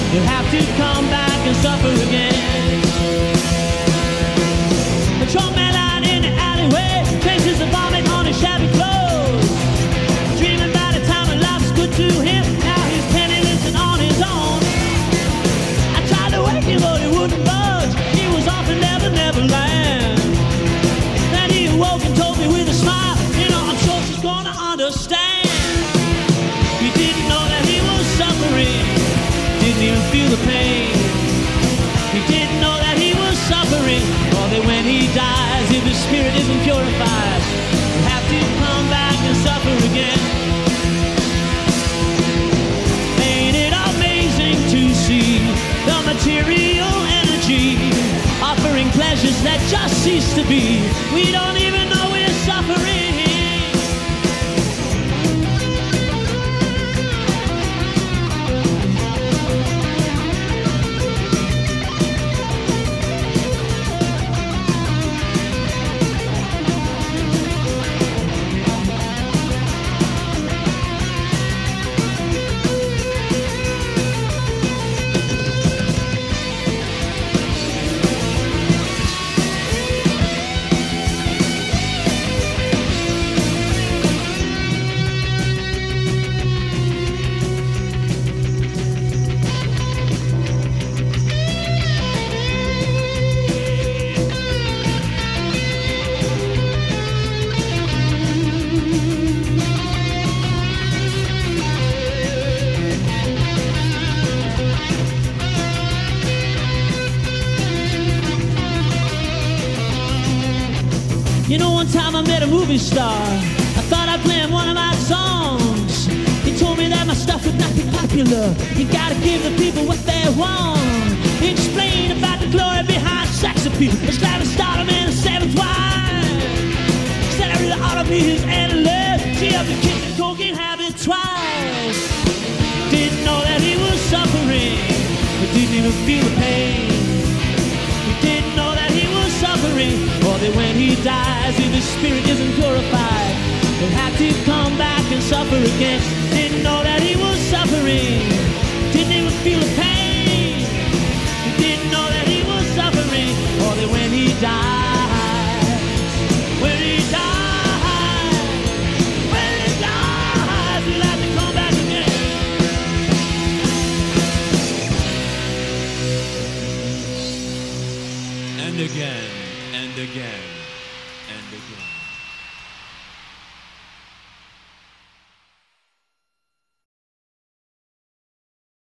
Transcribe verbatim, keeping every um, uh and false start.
He'll have to come back and suffer again. A drunk man out in the alleyway traces the vomit on his shabby clothes, dreaming about the time when life's good to him. Now he's penniless and on his own. I tried to wake him, but he wouldn't budge. He was off in Never Never Land. Then he awoke and told me with a smile, you know, I'm sure she's gonna understand. He didn't know that he was suffering, didn't even feel the pain. He didn't know that he was suffering, or that when he dies, if his spirit isn't purified, he'll have to come back and suffer again. Ain't it amazing to see the material energy offering pleasures that just cease to be? We don't even know we're suffering. You know, one time I met a movie star. I thought I'd play him one of my songs. He told me that my stuff would not be popular. You gotta give the people what they want. He explained about the glory behind sex appeal. It's like a stardom and a seventh wife. Said I really ought to be his analyst. She up the kick the cocaine habit twice. Didn't know that he was suffering, but didn't even feel the pain. He didn't know that he was suffering, or that when he dies, if his spirit isn't purified, he'll have to come back and suffer again. Didn't know that he was suffering, didn't even feel the pain. He didn't know that he was suffering, or that when he dies, when he dies, when he dies, he'll have to come back again. And again, and again, and again.